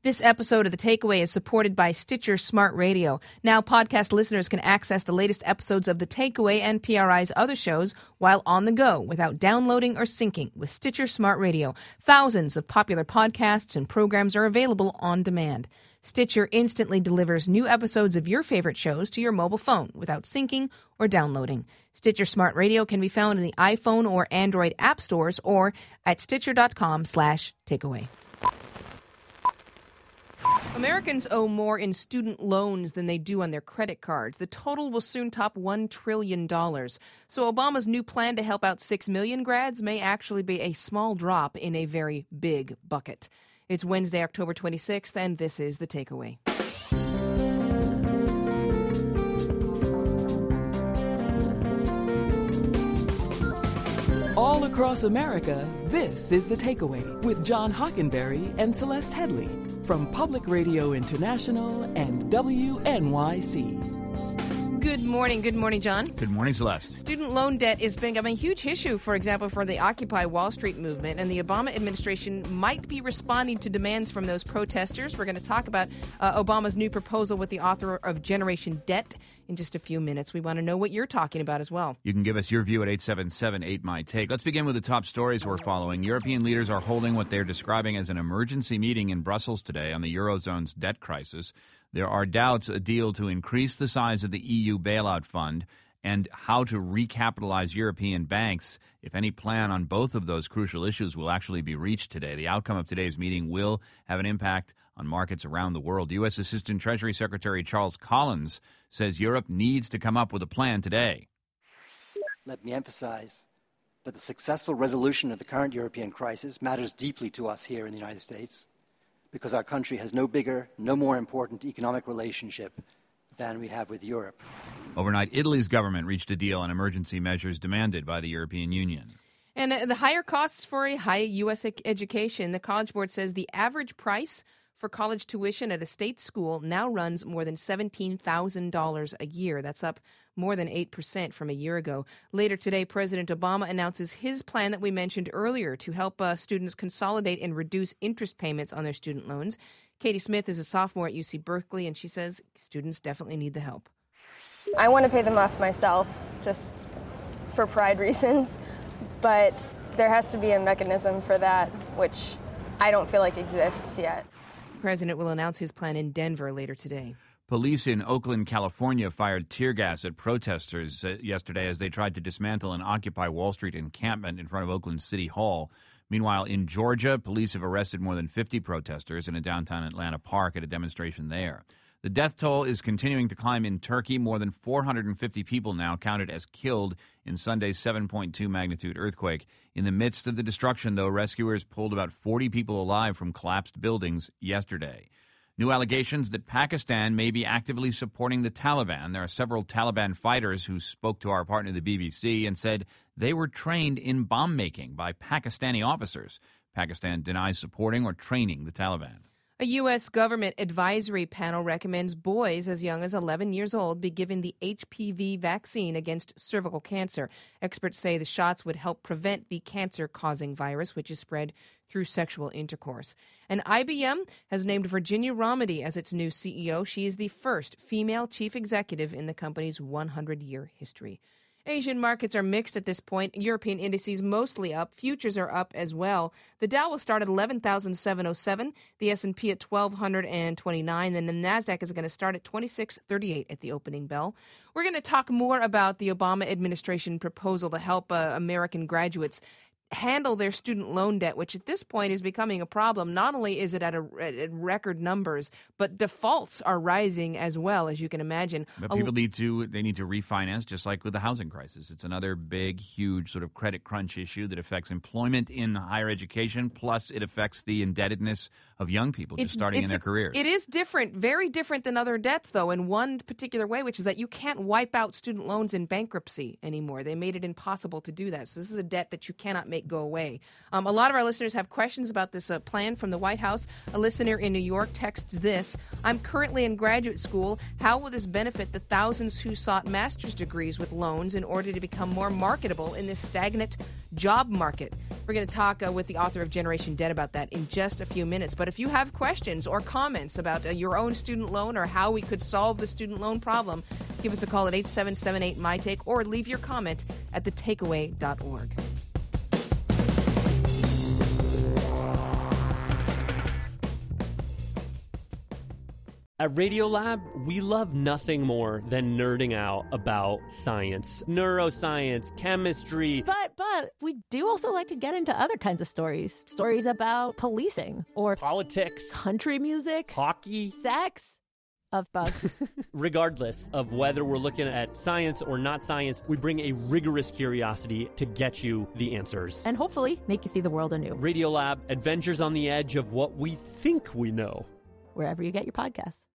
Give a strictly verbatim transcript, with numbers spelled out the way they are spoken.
This episode of The Takeaway is supported by Stitcher Smart Radio. Now podcast listeners can access the latest episodes of The Takeaway and P R I's other shows while on the go without downloading or syncing with Stitcher Smart Radio. Thousands of popular podcasts and programs are available on demand. Stitcher instantly delivers new episodes of your favorite shows to your mobile phone without syncing or downloading. Stitcher Smart Radio can be found in the iPhone or Android app stores or at stitcher.com slash takeaway. Americans owe more in student loans than they do on their credit cards. The total will soon top one trillion dollars. So Obama's new plan to help out six million grads may actually be a small drop in a very big bucket. It's Wednesday, October twenty-sixth, and this is The Takeaway. All across America, this is The Takeaway with John Hockenberry and Celeste Headley from Public Radio International and W N Y C. Good morning. Good morning, John. Good morning, Celeste. Student loan debt is becoming a huge issue, for example, for the Occupy Wall Street movement, and the Obama administration might be responding to demands from those protesters. We're going to talk about uh, Obama's new proposal with the author of Generation Debt in just a few minutes. We want to know what you're talking about as well. You can give us your view at eight seven seven eight M Y T A K E. Let's begin with the top stories we're following. European leaders are holding what they're describing as an emergency meeting in Brussels today on the Eurozone's debt crisis. There are doubts a deal to increase the size of the E U bailout fund and how to recapitalize European banks, if any plan on both of those crucial issues will actually be reached today. The outcome of today's meeting will have an impact on markets around the world. U S. Assistant Treasury Secretary Charles Collins says Europe needs to come up with a plan today. Let me emphasize that the successful resolution of the current European crisis matters deeply to us here in the United States, because our country has no bigger, no more important economic relationship than we have with Europe. Overnight, Italy's government reached a deal on emergency measures demanded by the European Union. And uh, the higher costs for a high U S education, the College Board says the average price for college tuition at a state school now runs more than seventeen thousand dollars a year. That's up more than eight percent from a year ago. Later today, President Obama announces his plan that we mentioned earlier to help uh, students consolidate and reduce interest payments on their student loans. Katie Smith is a sophomore at U C Berkeley, and she says students definitely need the help. I want to pay them off myself, just for pride reasons, but there has to be a mechanism for that, which I don't feel like exists yet. The president will announce his plan in Denver later today. Police in Oakland, California, fired tear gas at protesters uh, yesterday as they tried to dismantle an Occupy Wall Street encampment in front of Oakland City Hall. Meanwhile, in Georgia, police have arrested more than fifty protesters in a downtown Atlanta park at a demonstration there. The death toll is continuing to climb in Turkey. More than four hundred fifty people now counted as killed in Sunday's seven point two magnitude earthquake. In the midst of the destruction, though, rescuers pulled about forty people alive from collapsed buildings yesterday. New allegations that Pakistan may be actively supporting the Taliban. There are several Taliban fighters who spoke to our partner, the B B C, and said they were trained in bomb-making by Pakistani officers. Pakistan denies supporting or training the Taliban. A U S government advisory panel recommends boys as young as eleven years old be given the H P V vaccine against cervical cancer. Experts say the shots would help prevent the cancer-causing virus, which is spread through sexual intercourse. And I B M has named Virginia Rometty as its new C E O. She is the first female chief executive in the company's one hundred year history. Asian markets are mixed at this point. European indices mostly up. Futures are up as well. The Dow will start at eleven thousand seven hundred seven, the S and P at twelve twenty-nine, and the NASDAQ is going to start at twenty-six thirty-eight at the opening bell. We're going to talk more about the Obama administration proposal to help uh, American graduates handle their student loan debt, which at this point is becoming a problem. Not only is it at, a, at record numbers, but defaults are rising as well, as you can imagine. But people need to they need to refinance, just like with the housing crisis. It's another big, huge sort of credit crunch issue that affects employment in higher education, plus it affects the indebtedness of young people just it's, starting it's in their a, careers. It is different, very different than other debts, though, in one particular way, which is that you can't wipe out student loans in bankruptcy anymore. They made it impossible to do that. So this is a debt that you cannot make make go away. Um, a lot of our listeners have questions about this uh, plan from the White House. A listener in New York texts this: I'm currently in graduate school. How will this benefit the thousands who sought master's degrees with loans in order to become more marketable in this stagnant job market? We're going to talk uh, with the author of Generation Debt about that in just a few minutes. But if you have questions or comments about uh, your own student loan or how we could solve the student loan problem, give us a call at eight seven seven eight, M Y take or leave your comment at the takeaway dot org. At Radiolab, we love nothing more than nerding out about science, neuroscience, chemistry. But, but, we do also like to get into other kinds of stories. Stories about policing or politics, country music, hockey, sex, of bugs. Regardless of whether we're looking at science or not science, we bring a rigorous curiosity to get you the answers. And hopefully make you see the world anew. Radiolab, adventures on the edge of what we think we know. Wherever you get your podcasts.